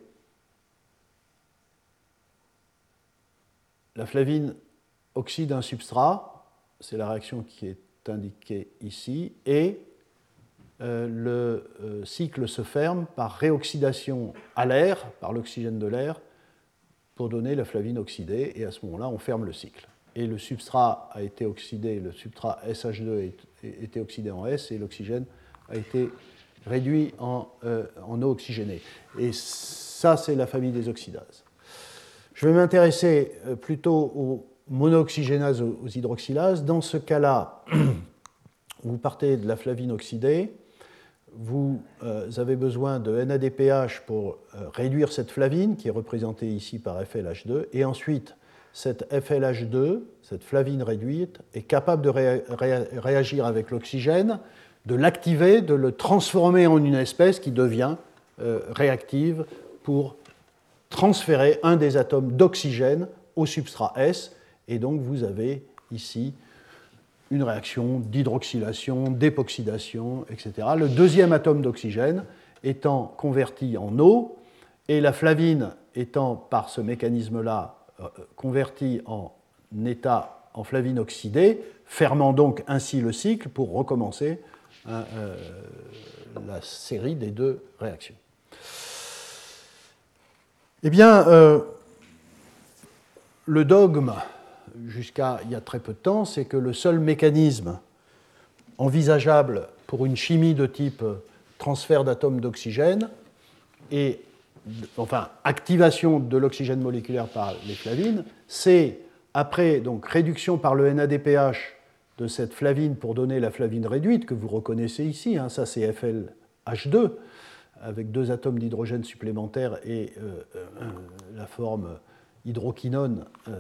la flavine oxyde un substrat, c'est la réaction qui est indiquée ici, et le cycle se ferme par réoxydation à l'air, par l'oxygène de l'air, pour donner la flavine oxydée, et à ce moment-là, on ferme le cycle. Et le substrat a été oxydé, le substrat SH2 a été oxydé en S, et l'oxygène a été réduit en eau oxygénée. Et ça, c'est la famille des oxydases. Je vais m'intéresser plutôt aux monooxygénases, aux hydroxylases. Dans ce cas-là, vous partez de la flavine oxydée, vous avez besoin de NADPH pour réduire cette flavine, qui est représentée ici par FLH2, et ensuite, cette FLH2, cette flavine réduite, est capable de réagir avec l'oxygène, de l'activer, de le transformer en une espèce qui devient réactive pour transférer un des atomes d'oxygène au substrat S, et donc vous avez ici une réaction d'hydroxylation, d'époxydation, etc. Le deuxième atome d'oxygène étant converti en eau, et la flavine étant par ce mécanisme-là convertie en flavine oxydée, fermant donc ainsi le cycle pour recommencer la série des deux réactions. Eh bien, le dogme, jusqu'à il y a très peu de temps, c'est que le seul mécanisme envisageable pour une chimie de type transfert d'atomes d'oxygène et activation de l'oxygène moléculaire par les flavines, c'est après donc réduction par le NADPH de cette flavine pour donner la flavine réduite que vous reconnaissez ici, ça c'est FLH2 avec deux atomes d'hydrogène supplémentaires et la forme hydroquinone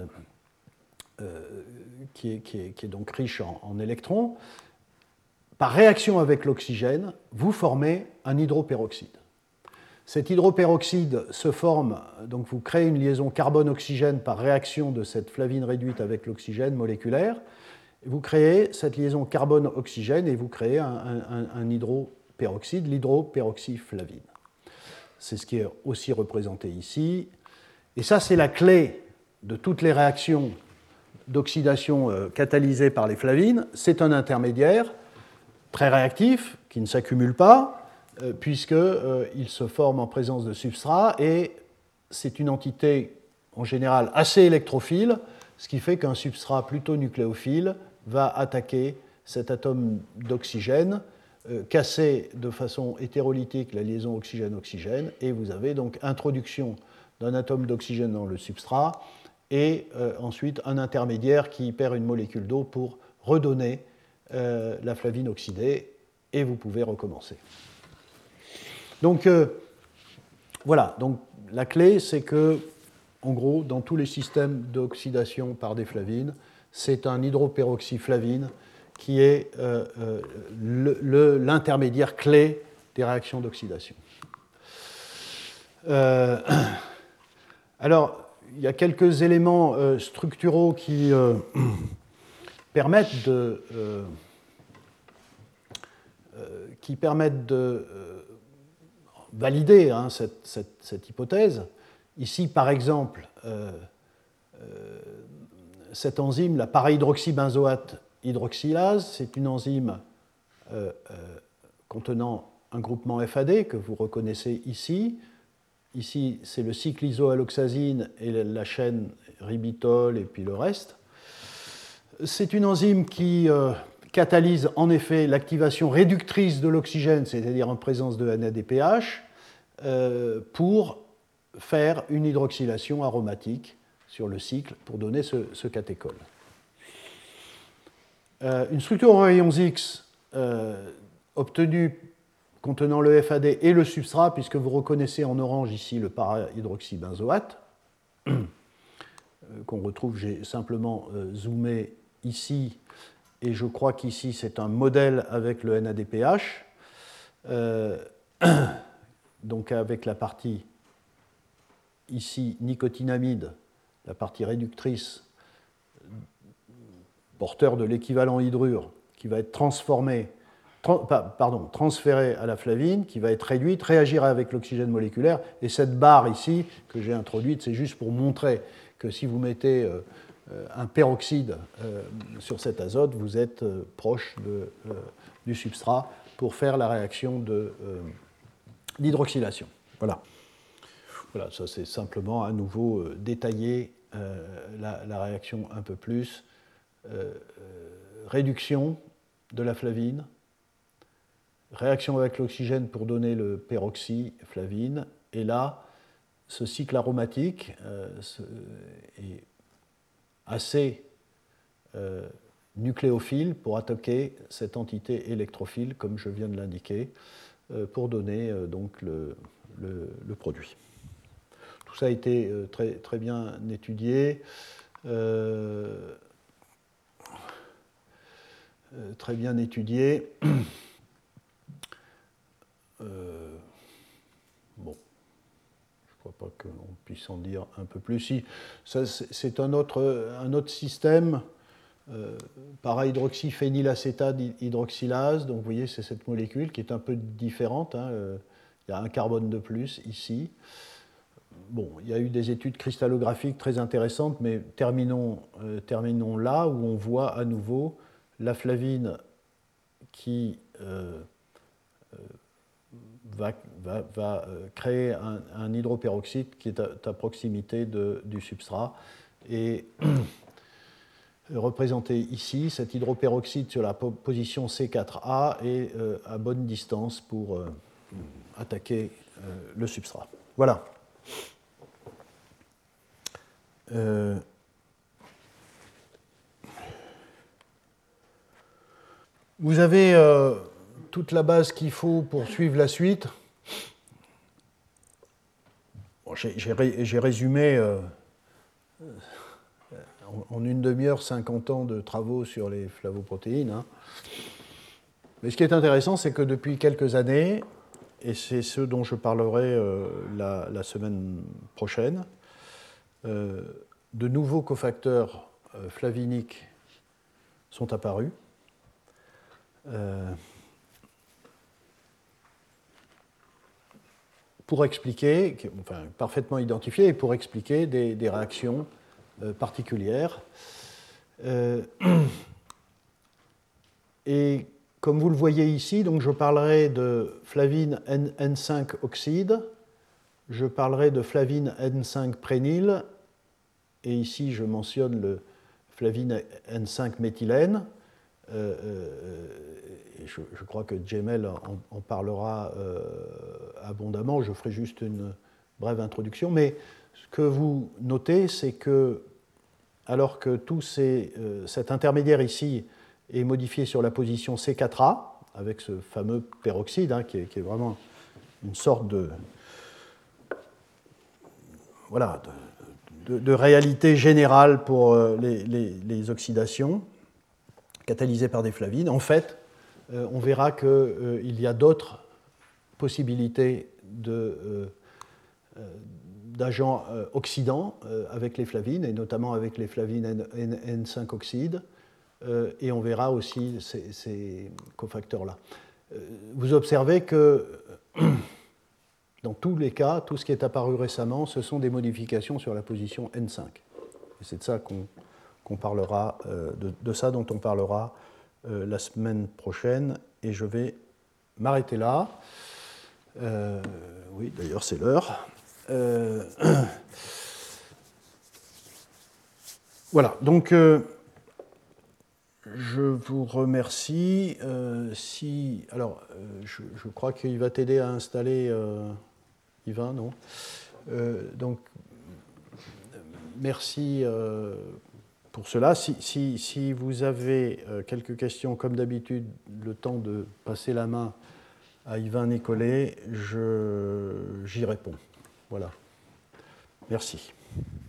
qui est donc riche en électrons. Par réaction avec l'oxygène, vous formez un hydroperoxyde. Cet hydroperoxyde se forme, donc vous créez une liaison carbone-oxygène par réaction de cette flavine réduite avec l'oxygène moléculaire. Vous créez cette liaison carbone-oxygène et vous créez un hydroperoxyde, l'hydroperoxyflavine. C'est ce qui est aussi représenté ici. Et ça, c'est la clé de toutes les réactions d'oxydation catalysées par les flavines. C'est un intermédiaire très réactif, qui ne s'accumule pas, puisqu'il se forme en présence de substrats, et c'est une entité en général assez électrophile, ce qui fait qu'un substrat plutôt nucléophile va attaquer cet atome d'oxygène, casser de façon hétérolytique la liaison oxygène-oxygène, et vous avez donc introduction d'un atome d'oxygène dans le substrat, et ensuite un intermédiaire qui perd une molécule d'eau pour redonner la flavine oxydée, et vous pouvez recommencer. Donc voilà, donc la clé c'est que, en gros, dans tous les systèmes d'oxydation par des flavines, c'est un hydroperoxyflavine qui est l'intermédiaire clé des réactions d'oxydation. Alors, il y a quelques éléments structuraux qui permettent de valider hein, cette hypothèse. Ici, par exemple, cette enzyme, la para-hydroxybenzoate hydroxylase, c'est une enzyme contenant un groupement FAD que vous reconnaissez ici. Ici, c'est le cycle isoalloxazine et la chaîne ribitol et puis le reste. C'est une enzyme qui catalyse en effet l'activation réductrice de l'oxygène, c'est-à-dire en présence de NADPH, pour faire une hydroxylation aromatique sur le cycle pour donner ce catéchol. Une structure en rayons X obtenue contenant le FAD et le substrat, puisque vous reconnaissez en orange ici le para-hydroxybenzoate, qu'on retrouve, j'ai simplement zoomé ici, et je crois qu'ici c'est un modèle avec le NADPH, donc avec la partie ici nicotinamide, la partie réductrice, porteur de l'équivalent hydrure, qui va être transféré à la flavine, qui va être réduite, réagir avec l'oxygène moléculaire, et cette barre ici que j'ai introduite, c'est juste pour montrer que si vous mettez un peroxyde sur cet azote, vous êtes proche du substrat pour faire la réaction d'hydroxylation. Voilà. Voilà, ça c'est simplement à nouveau détailler la réaction un peu plus. Réduction de la flavine, réaction avec l'oxygène pour donner le peroxyflavine, et là, ce cycle aromatique est assez nucléophile pour attaquer cette entité électrophile, comme je viens de l'indiquer, pour donner donc le produit. Tout ça a été très bien étudié. Très bien étudié. Bon, je ne crois pas qu'on puisse en dire un peu plus. Si, c'est un autre système, para-hydroxyphénylacétate hydroxylase. Donc vous voyez, c'est cette molécule qui est un peu différente. Hein, il y a un carbone de plus ici. Bon, il y a eu des études cristallographiques très intéressantes, mais terminons là, où on voit à nouveau la flavine qui va créer un hydroperoxyde qui est à proximité du substrat. Et représenté ici, cet hydroperoxyde sur la position C4A est à bonne distance pour attaquer le substrat. Voilà. Vous avez toute la base qu'il faut pour suivre la suite. Bon, j'ai résumé en une demi-heure 50 ans de travaux sur les flavoprotéines. Hein. Mais ce qui est intéressant, c'est que depuis quelques années, et c'est ce dont je parlerai la semaine prochaine, de nouveaux cofacteurs flaviniques sont apparus. Pour expliquer, enfin parfaitement identifiés, et pour expliquer des réactions particulières. Et comme vous le voyez ici, donc je parlerai de flavine N5 oxyde, je parlerai de flavine N5 prényle, et ici je mentionne le flavine N5 méthylène. Je crois que Jemel en parlera abondamment, je ferai juste une brève introduction, mais ce que vous notez, c'est que alors que cet intermédiaire ici est modifié sur la position C4A, avec ce fameux peroxyde, hein, qui est vraiment une sorte de réalité générale pour les oxydations catalysées par des flavines. En fait, on verra qu'il y a d'autres possibilités d'agents oxydants avec les flavines, et notamment avec les flavines N5 oxydes, et on verra aussi ces cofacteurs-là. Vous observez que dans tous les cas, tout ce qui est apparu récemment, ce sont des modifications sur la position N5. Et c'est de ça qu'on parlera, de ça dont on parlera la semaine prochaine, et je vais m'arrêter là. Oui, d'ailleurs, c'est l'heure. Voilà, donc je vous remercie. Je crois qu'il va t'aider à installer Yvain, non? Donc, merci pour cela. Si vous avez quelques questions, comme d'habitude, le temps de passer la main à Yvain Nicolet, j'y réponds. Voilà. Merci.